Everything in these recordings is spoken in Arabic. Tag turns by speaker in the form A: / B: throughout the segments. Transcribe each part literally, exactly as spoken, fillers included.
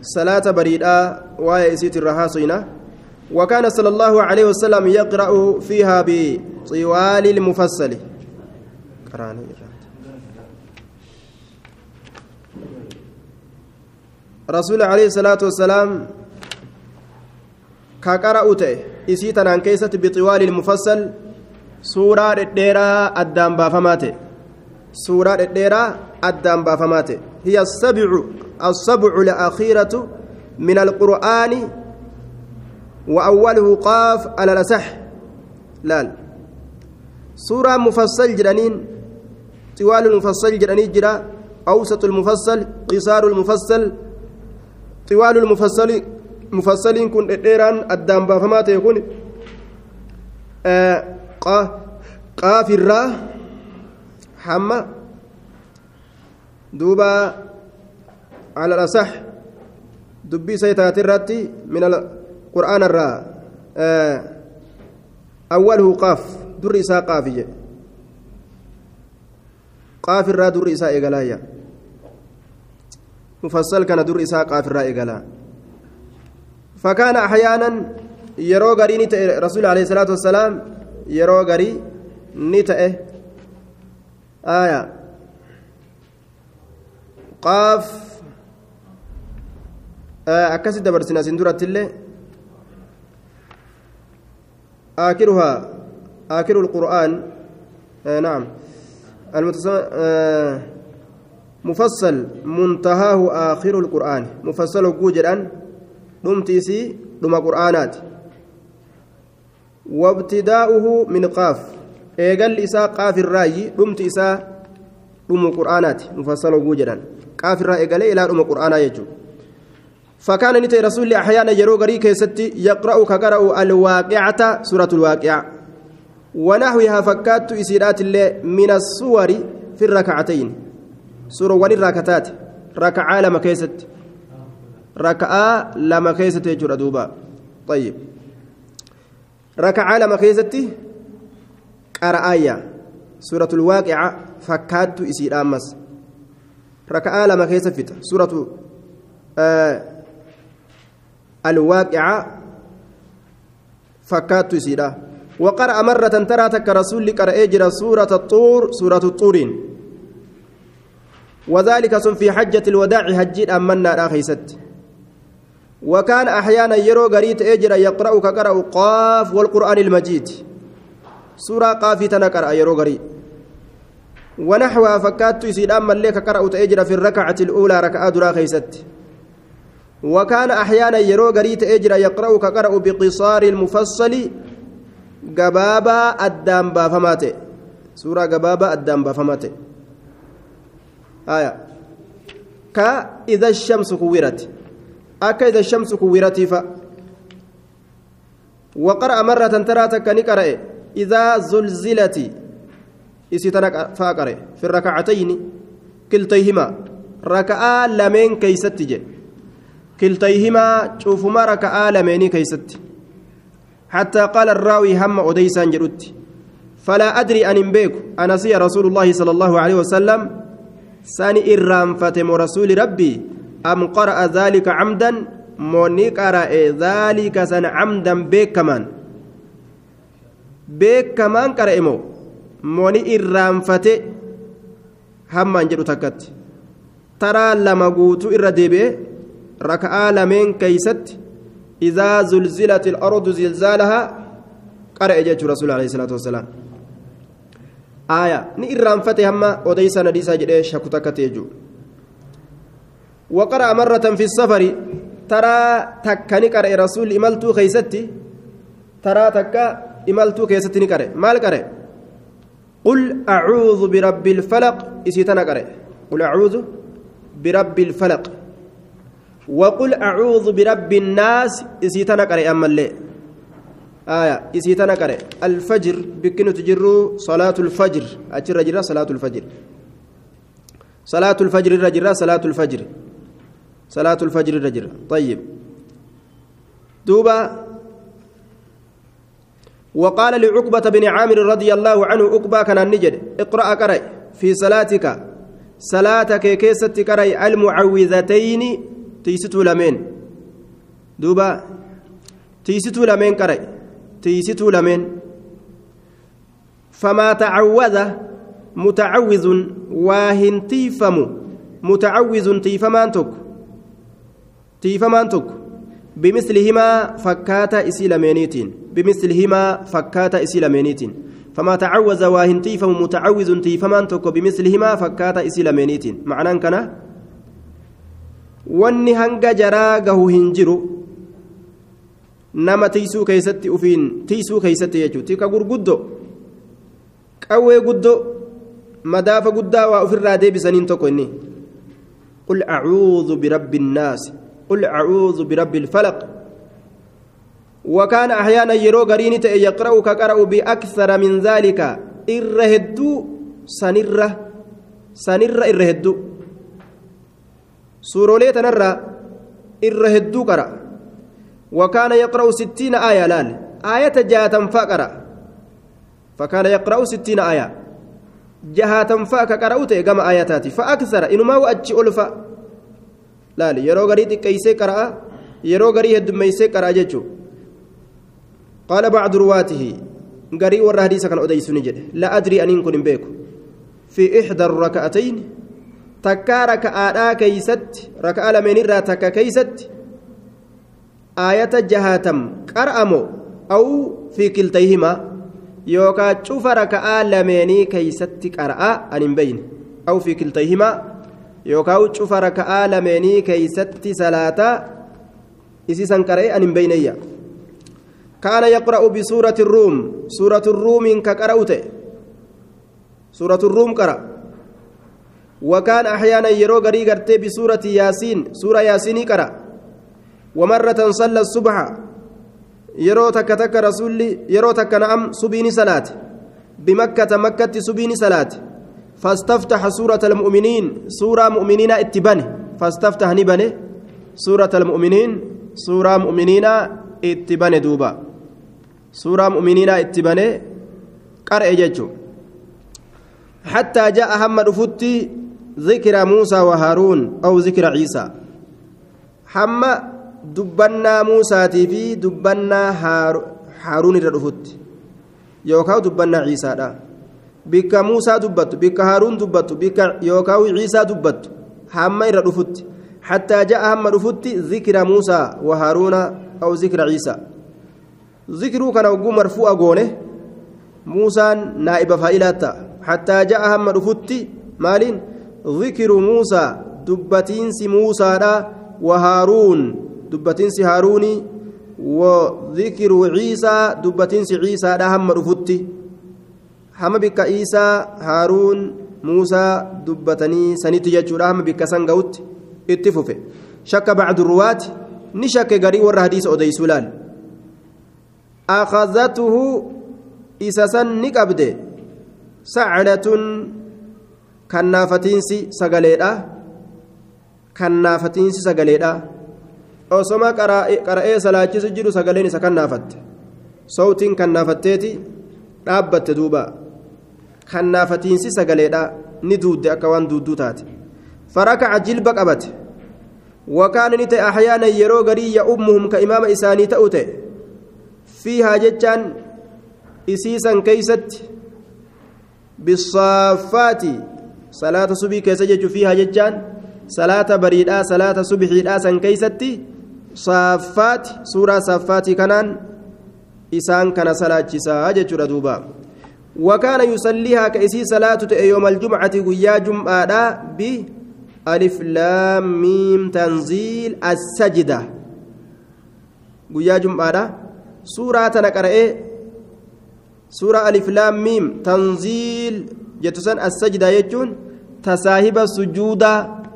A: صلاة بريدة ويسيت الرهاصينة وكان صلى الله عليه وسلم يقرأ فيها بطوال المفصل رسول عليه الصلاة والسلام كقرأته إسيتنا عن كيسة بطوال المفصل سورة الديرة الدام بافماته سورة الديرة الدام بافماته هي السبع السبع الأخيرة من القرآن وأوله قاف على الأصح لا سورة مفصل جرانين طوال المفصل جرانين جرا أوسط المفصل قصار المفصل طوال المفصل مفصلين كن ديران الدام بافمات يكون آه قاف قاف الراء حما دوبا على الأصح دبي سيتات الراتي من القرآن الراء آه أوله قاف در إساء قافية قاف الراء در إساء إقلايا مفصل كان در إساء قاف الراء إقلا فكان أحيانا يرو غري نتأ رسول عليه الصلاة والسلام يرو غري نتأ آية قاف آه أكسد برسنا سندورة الله آخرها آخر القرآن آه نعم المتص... آه مفصل منتهاه آخر القرآن مفصل جوجران دمتيسي دم قرآنات وابتداؤه من قاف إيجال إساء قاف الرأي دمت إساء دم قرآنات مفصل جوجران قاف الرأي إيجال إلى دم قرآن يجو فكان نتي رسول الله أحيانا يرو غريك ستي يقرأ كقرأ الواقعة سورة الواقعة ونحوها فكات إسيرات الله من الصور في الركعتين سورة وني الركعتات ركعة لما كيست ركعة لما كيست يجر دوبا طيب ركعة لما كيست قرأ آية سورة الواقعة فكات إسير أمس ركعة لما كيست سورة آه الواقعة فكات إسيرا وقرأ مرة ترى تك رسول قرأ أجر سورة الطور سورة الطورين وذلك في حجة الوداع حجيت أمنا آخيست وكان أحيانا يرو قريت أجر يقرأ كقرأ قاف والقرآن المجيد سورة قاف تنقرأ يرو قريت ونحوها فكات يسير أما الليك قرأ تأجر في الركعة الأولى ركعة درا خيست وكان أحيانا يرو قريت أجر يقرأ كقرأ بقصار المفصل قبابا الدام بافماته سورة قبابا الدام بافماته آية كإذا الشمس كورت أكا إذا الشمس كورت ف وقرأ مرة تراتك نقرأ إذا زلزلت إسيتنك فاقرأ في الركعتين كلتيهما ركعة لمن كيست جي كلتيهما شوفما ركعة لمن كيست حتى قال الراوي هم أديسان جرت فلا أدري أن بيك أنا سي رسول الله صلى الله عليه وسلم ساني إرام فاتم رسول ربي أم قرأ ذلك عمدا موني قرأ ذلك سن عمدا بيك كمان بيك كمان قرأ مو موني إرام فاتي هم أنجر تكت ترى لما قوتو إردبي ركعة لمن كيست إذا زلزلت الأرض زلزالها قرأ جاء رسول عليه الصلاة والسلام آية نئرام فتح هم وديسا نديسا جدي شكتا كتيجو وقرأ مرة في السفر ترى تكني قرأ رسول إمالتو خيستي ترى تكا إمالتو خيستي نقرأ مال قرأ قل أعوذ برب الفلق إسيتنا قرأ قل أعوذ برب الفلق وقل أعوذ برب الناس إسيتنا قرأ أما الليل آية إسيتنا قرأ الفجر بكنو تجرو صلاة الفجر أجر رجرة صلاة الفجر صلاة الفجر رجرة صلاة الفجر صلاة الفجر رجرة طيب دوبا وقال لعقبة بن عامر رضي الله عنه عقبة كان النجد اقرأ قرأ في صلاتك صلاتك كيست قرأ المعوذتين tiisituu lameen duuba tiisituu lameen qara'e tiisituu lameen famaa tacawwada mutacawwizun waa hin tiifamu mutacawwizun tiifamaan tokko tiifamaan tokko bimislihimaa fakkaata isii lameeniitiin bimislihimaa fakkaata isii lameeniitiin فما تعوز واهن تيفم متعوز تيفمان توكو بمثلهما فكاتا إسي لمينيتين معنى كنا واني هنگا جراغه هنجرو نما تيسو كيستي أفين تيسو كيستي يجو تيكا قدو قوي قدو مدافع قدا وأفر رادي بسنين توكو إني قل أعوذ برب الناس قل أعوذ برب الفلق وكان أحيانا يرو غريني يقرأ كقرأ بأكثر من ذلك إرهدو سنرة سنرة إرهدو سوروليت نرى إرهدو قرأ وكان يقرأ ستين آية لال آية جاءة فقرأ فكان يقرأ ستين آية جاءة فقرأ كما آياتاتي فأكثر إنما وأجي ألفا لال يرو غريتي كيسي قرأ يرو غري هدميسي قرأ جيجو قال بعض رواته قري ورا حديث كان أديس نجد لا أدري أن يكون بيكو في إحدى الركعتين تكا ركعة كيست ركعة لمن را تكا كيست آية جهاتم كرأمو أو في كلتيهما يوكا تشوف ركعة لمن كيست كرأ أن بين أو في كلتيهما يوكا تشوف ركعة لمن كيست صلاة إسيسا كرأ أن بينيا كان يقرأ بسورة الروم سورة الروم كقرأته سورة الروم قرأ وكان أحيانا يرو غري غرتي بسورة ياسين سورة ياسين قرأ ومرة صلى الصبح يرو تك تك رسول يرو تك نعم سبين صلاة بمكة مكة سبين صلاة فاستفتح سورة المؤمنين سورة مؤمنين اتبانه فاستفتح نبنه سورة المؤمنين سورة مؤمنين اتبانه دوبا سورة مؤمنين اتبانه قرأ جيجو حتى جاء محمد فتي ذكر موسى وهارون أو ذكر عيسى حما دبنا موسى في دبنا هار هارون الرفت يوكاو دبنا عيسى دا بك موسى دبت بك هارون دبت بك يوكاو عيسى دبت حما الرفت حتى جاء محمد فتي ذكر موسى وهارون أو ذكر عيسى ذكروا كان وقوم مرفوع قونه موسى نائب فائلات حتى جاء محمد فتي مالين ذكر موسى دبتينس موسى وهارون دبتينس هاروني وذكر عيسى دبتينس عيسى محمد فتي حما بك عيسى هارون موسى دبتني سنتي يجور حما بك سنغوت اتفوفه شك بعض الرواة نشك غري ور حديث اودي سلال اخذته اساسا نقبده سعلة كنافتينسي سغليدا كنافتينسي سغليدا osoma qara'ee salaachisu jiru sagaleen isa kannaafatte sawtiin kannaafatteeti dhaabbatte duuba kannaafatiinsi sagaleedha ni duudde akka waan duudduu taate farakaca jilba qabate wakaana ni ta'e ahyaana yeroo garii ya ummuhum ka imaama isaanii ta'u ta'e fiihaa jechaan isiisan keeysatti bissaaffaati salaata subii keessa jechu fiihaa jechaan salaata bariidhaa salaata subxiidhaa san keeysatti saaffaati suuraa saaffaatii kanaan isaan kana salaachisaa jechuudha duuba wakaana yusallihaa ka isii salaatu ta'e yooma aljumcati guyyaa jum'aadhaa bi alif laam miim tanziil assajida guyyaa jum'aadhaa suuraa tana qara'ee suuraa alif laam miim tanziil jettu san assajida jechuun tasaahiba sujuudaa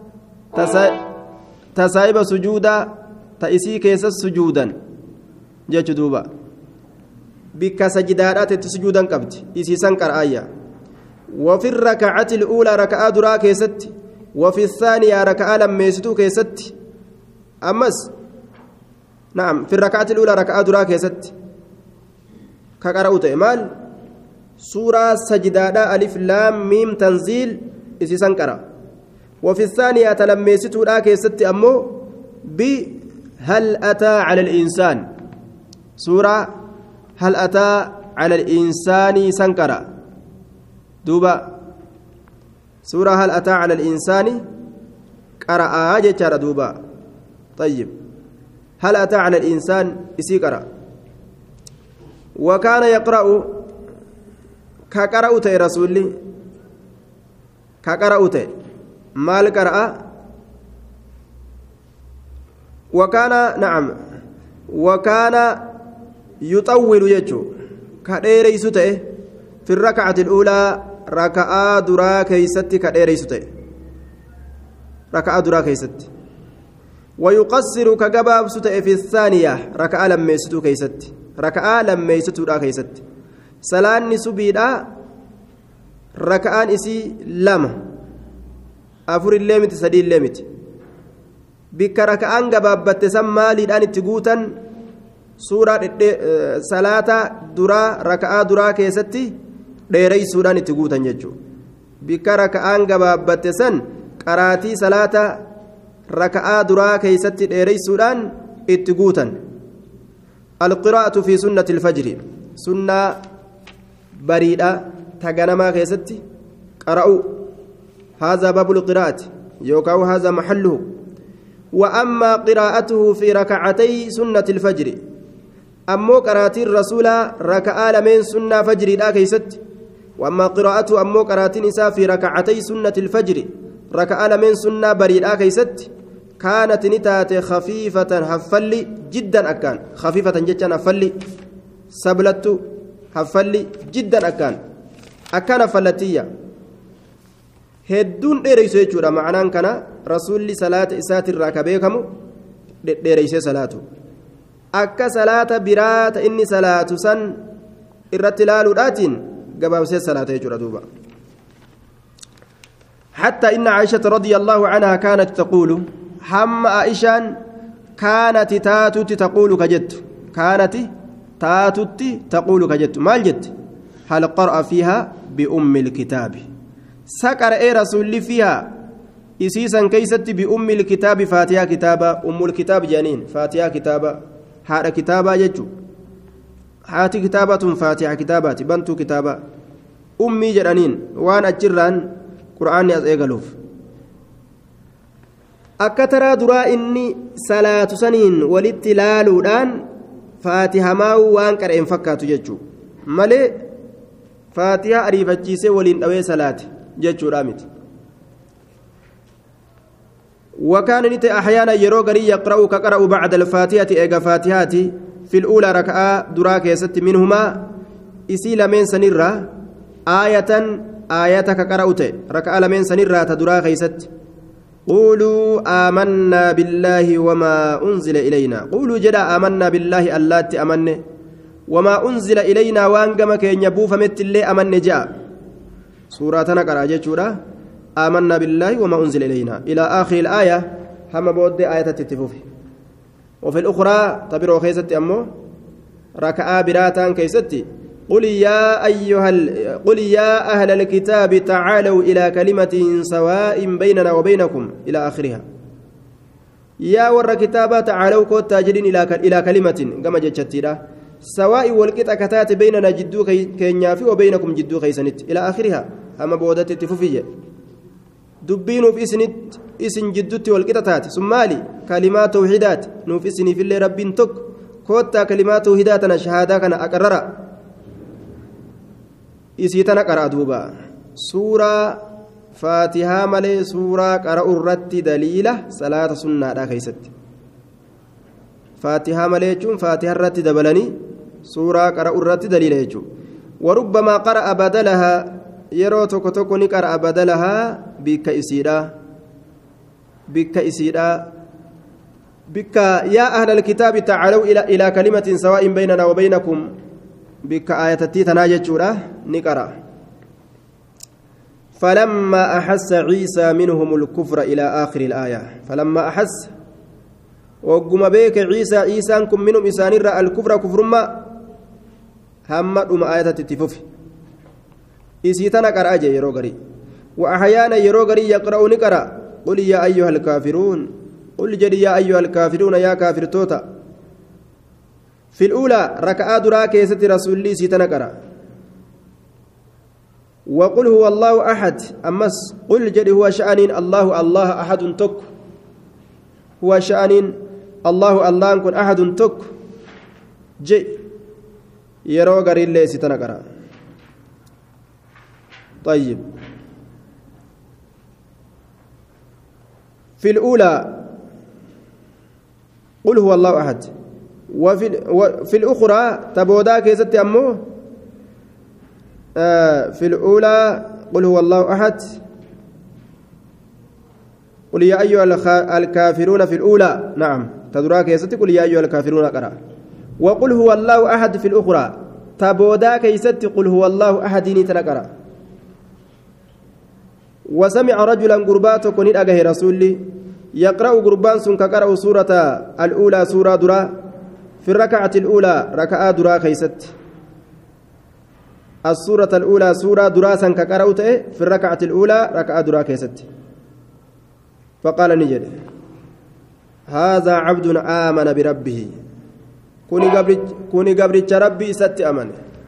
A: tasaahiba sujuudaa ta isii keessa sujuudan jechu duuba bikka sajidaadhaa tetti sujuudan qabdi isiisan qara'ayya wafi rakacati il'uulaa raka'aa duraa keessatti wafi thaaniyaa raka'aa lammeessituu keessatti ammas naam fi rakacati il'uulaa raka'aa duraa keessatti ka qara'u ta'e maal suuraa sajidaadhaa alif laam miim tanziil isiisan qara wafi thaaniyaa ta lammeessituudhaa keessatti ammoo بهل أتى على الإنسان سورة هل أتى على الإنسان سنكرا دوبا سورة هل أتى على الإنسان قرأ جتر دوبا طيب هل أتى على الإنسان إسي قرأ وكان يقرأ كقرأت رسولي كقرأت مال قرأ وكان نعم وكان يطول يجو كديريسو تئ في الركعة الأولى ركعة درا كيستي كديريسو تئ ركعة درا كيستي ويقصر كجباب ستئ في الثانية ركعة لما يستو كيستي ركعة لما يستو دا كيستي سلان سبيدا ركعان إسي لما أفر الليمت سدي الليمت بك ركعان جبابت سما لدان تجوتا سورة صلاة درا ركعة درا كيستي ديري سورة تجوتا يجو بك ركعان جبابت سن قراتي صلاة ركعة درا كيستي ديري سورة تجوتا القراءة في سنة الفجر سنة بريدة تغنما كيستي قرأوا هذا باب القراءة يوكاو هذا محله وأما قراءته في ركعتي سنة الفجر أمو قراتي الرسول ركعة لمن سنة فجر لا كيست وأما قراءته أمو قراتي نساء في ركعتي سنة الفجر ركعة لمن سنة بريد لا كيست كانت نتات خفيفة هفلي جدا أكان خفيفة جدا هفلي سبلت هفلي جدا أكان أكان فلتية hedduun dheereysu jechuudha ma'anaan kana rasuulli salaata isaatirraa ka beekamu dheereysee salaatu akka salaata biraata inni salaatu san irratti ilaaluudhaatiin gabaabsee salaata jechuudha duuba حتى إن عائشة رضي الله عنها كانت تقول هم عائشة كانت تاتت تقول كجت كانت تاتت تقول كجت ما الجت هل قرأ فيها بأم الكتاب سكر اي رسول فيها اسيسا كيست بأم الكتاب فاتحة كتابة أم الكتاب جانين فاتحة كتابة هذا كتابة يجو هاتي كتابة فاتحة كتابة بنت كتابة أمي جرانين وان أجران قرآن يزيغلوف أكترى دراء إني صلاة سنين والاتلال الآن فاتحة ما وان كرئن فكاتو يجو مالي فاتحة أريفتشيسي ولين أوي صلاة jechuudha miti وكان نت أحيانا يرو غري يقرأ كقرأ بعد الفاتحة إيجا فاتحاتي في الأولى ركعة دراك يست منهما إسيل من سنرة آية آية كقرأت ركعة من سنرة تدراك يست قولوا آمنا بالله وما أنزل إلينا قولوا جدا آمنا بالله اللات أمن وما أنزل إلينا وأنقمك ينبو فمت اللي أمن جاء سورة نقرأ جتشورا آمنا بالله وما أنزل إلينا إلى آخر الآية هم بود آية التفوف وفي الأخرى تبرو خيستي أمو ركعة براتان كيستي قل يا أيها قل يا أهل الكتاب تعالوا إلى كلمة سواء بيننا وبينكم إلى آخرها يا ور كتابة تعالوا كوت تاجرين إلى إلى كلمة كما جتشتيرا سواء والقطع كتات بيننا جدو كينيافي وبينكم جدو خيسنت إلى آخرها أما بودت التفوفية دبين في إسنت إسن جدوت والقطعات ثمالي كلمات توحيدات نوف إسني في اللي رب تك كوتا كلمات توحيداتنا شهاداتنا أقرر إسيتنا قرأ دوبا سورة فاتحة ملي سورة قرأ الرت دليلة صلاة سنة لا خيست فاتحة ملي فاتحة الرت دبلني سورة قرأ الرت دليل يجو وربما قرأ بدلها يرو توكو توكو نقرأ بدلها بك إسيدا بك إسيدا بك يا أهل الكتاب تعالوا إلى إلى كلمة سواء بيننا وبينكم بك آية تناجت جورا نقرأ فلما أحس عيسى منهم الكفر إلى آخر الآية فلما أحس وقم بك عيسى عيسى أنكم منهم إسان الكفر كفر ما همت أم آية تتفف إسيتنا قرأ يروغري وأحيانا يروغري يقرأ نقرأ قل يا أيها الكافرون قل جدي يا أيها الكافرون يا كافر توتا في الأولى ركعة درا كيست رسول الله سيتنكرا وقل هو الله أحد أمس قل جدي هو شأن الله الله أحد تك هو شأن الله الله كن أحد تك جي يرو غري الله سيتنكرا طيب في الأولى قل هو الله أحد وفي وفي الأخرى تبودا كيست أمه آه في الأولى قل هو الله أحد قل يا أيها الكافرون في الأولى نعم تدرا كيست قل يا أيها الكافرون قرأ وقل هو الله أحد في الأخرى تبودا كيست قل هو الله أحد نتنقرأ وسمع رجلا قربات كن أجه رسولي يقرأ قربان سن كقرأ سورة الأولى سورة درا في الركعة الأولى ركعة درا كيست السورة الأولى سورة درا سن كقرأ في الركعة الأولى ركعة درا كيست فقال نجد هذا عبد آمن بربه كوني قبل كوني قبل ربي ست أمن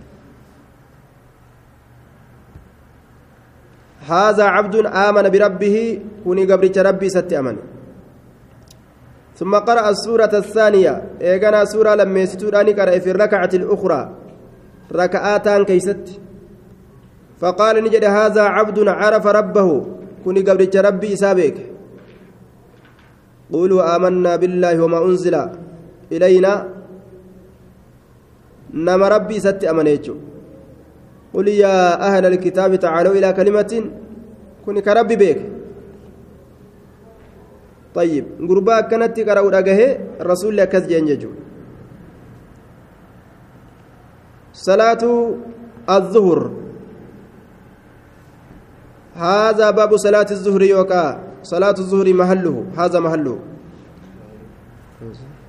A: هذا عبد آمن بربه كوني قبل ربي ست أمن ثم قرأ السورة الثانية إيقنا سورة لما يستوراني قرأ في الركعة الأخرى ركعاتان كيست فقال نجد هذا عبد عرف ربه كوني قبل ربي سابق قولوا آمنا بالله وما أنزل إلينا نما ربي ست أمنيتشو قل يا أهل الكتاب تعالوا إلى كلمة كوني كربي بيك طيب غربا كانت قرأوا رجه الرسول لكز جنججو صلاة الظهر هذا باب صلاة الظهر يوكا صلاة الظهر محله هذا محله